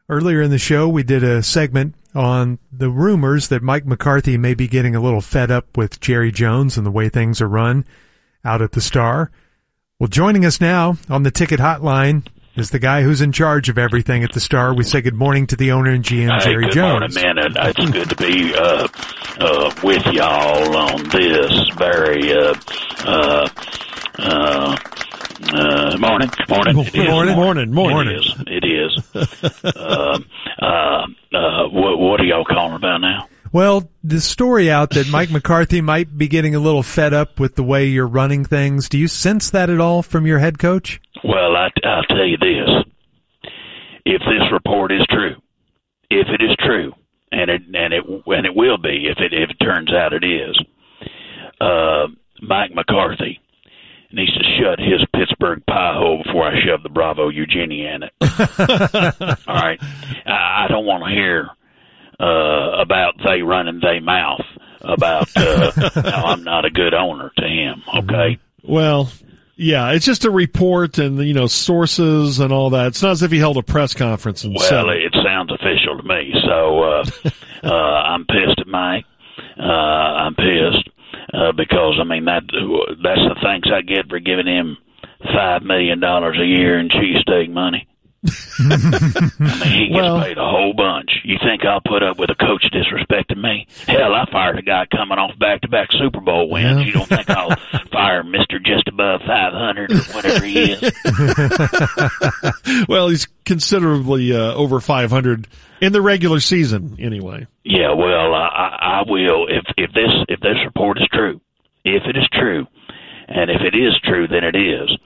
Earlier in the show, we did a segment on the rumors that Mike McCarthy may be getting a little fed up with Jerry Jones and the way things are run out at the Star. Well, joining us now on the ticket hotline is the guy who's in charge of everything at the Star. We say good morning to the owner and GM, Jerry Jones. Good morning, man. It's good to be with y'all on this very morning. It is. What are y'all calling about now? Well, the story out that Mike McCarthy might be getting a little fed up with the way you're running things. Do you sense that at all from your head coach? Well, I'll tell you this. If this report is true, if it is true, and it will be if it turns out it is, Mike McCarthy needs to shut his Pittsburgh pie hole before I shove the Bravo Eugenia in it. All right, I don't want to hear about they running they mouth about how I'm not a good owner to him. Okay. Well, yeah, it's just a report and, sources and all that. It's not as if he held a press conference and said it sounds official to me. So, I'm pissed at Mike. I'm pissed, because, that's the thanks I get for giving him $5 million a year in cheesesteak money. He gets paid a whole bunch. You think I'll put up with a coach disrespecting me? Hell, I fired a guy coming off back-to-back Super Bowl wins. Yeah. You don't think I'll fire Mr. Just Above 500 or whatever he is? Well, he's considerably over 500 in the regular season, anyway. Yeah, well, I will if this report is true. If it is true, and if it is true, then it is.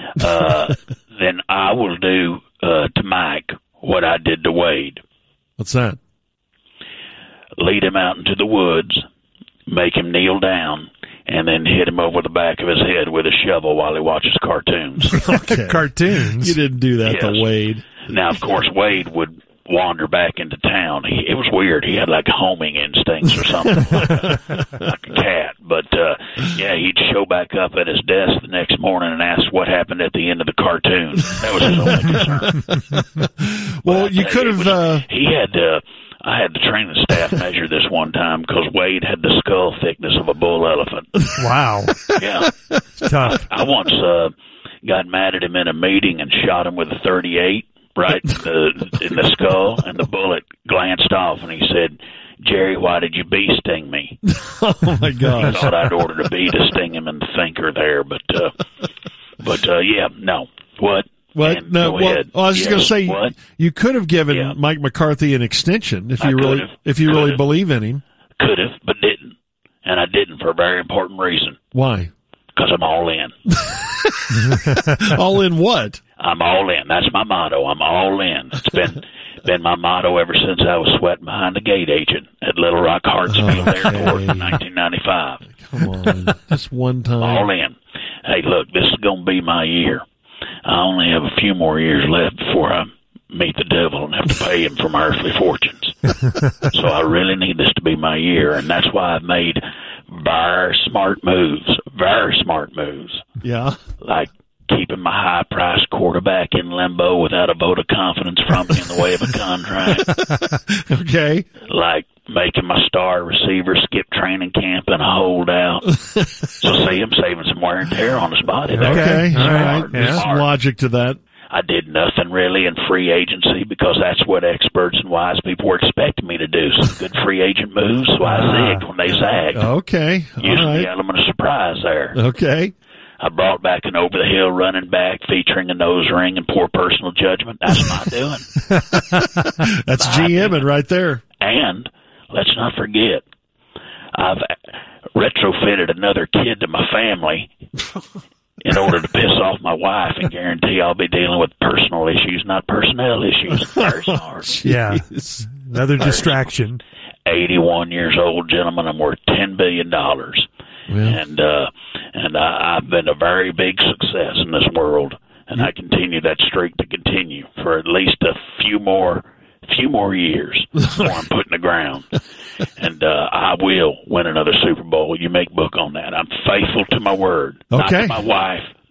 Then I will do to Mike what I did to Wade. What's that? Lead him out into the woods, make him kneel down, and then hit him over the back of his head with a shovel while he watches cartoons. Okay. Cartoons? You didn't do that to Wade. Now, of course, Wade would wander back into town. It was weird. He had like homing instincts or something, like a cat. But he'd show back up at his desk the next morning and ask what happened at the end of the cartoon. That was his only concern. Well, you could have. I had to train the staff measure this one time because Wade had the skull thickness of a bull elephant. Wow. Yeah. Tough. I once got mad at him in a meeting and shot him with a .38. Right in the skull, and the bullet glanced off, and he said, "Jerry, why did you bee sting me?" Oh my gosh! I thought I'd ordered a bee to sting him in the thinker there, but no. What? What? No. Well, I was just going to say, what? You could have given Mike McCarthy an extension if you really believe in him. Could have, but didn't, and I didn't for a very important reason. Why? Because I'm all in. All in what? I'm all in. That's my motto. I'm all in. It's been my motto ever since I was sweating behind the gate agent at Little Rock Hartsfield Airport in 1995. Come on. Just one time. All in. Hey, look, this is going to be my year. I only have a few more years left before I meet the devil and have to pay him for my earthly fortunes. So I really need this to be my year, and that's why I've made very smart moves. Yeah. Like keeping my high-priced quarterback in limbo without a vote of confidence from me in the way of a contract. Okay. Like making my star receiver skip training camp and a holdout. So see, I'm saving some wear and tear on his body there. Okay. All right. There's some logic to that. I did nothing really in free agency because that's what experts and wise people were expecting me to do. Some good free agent moves, so I zigged when they zagged. Okay. Using the element of surprise there. Okay. I brought back an over-the-hill running back featuring a nose ring and poor personal judgment. That's my doing. That's GMing right there. And let's not forget, I've retrofitted another kid to my family in order to piss off my wife and guarantee I'll be dealing with personal issues, not personnel issues. Very smart. Yeah, another distraction. 81 years old, gentlemen. I'm worth $10 billion. Yeah. And I've been a very big success in this world, and I continue that streak to continue for at least a few more years before I'm put in the ground. And I will win another Super Bowl. You make book on that. I'm faithful to my word. Okay. Not to my wife,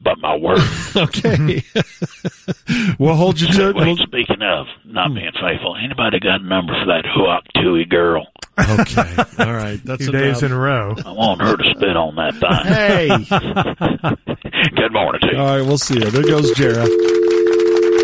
but my word. Okay. We'll hold you to it. Wait, speaking of not being faithful, anybody got a number for that Huak Tui girl? Okay. All right. That's 2 days in a row. I want her to spit on that thing. Hey. Good morning to you. All right. We'll see you. There goes Jarrah.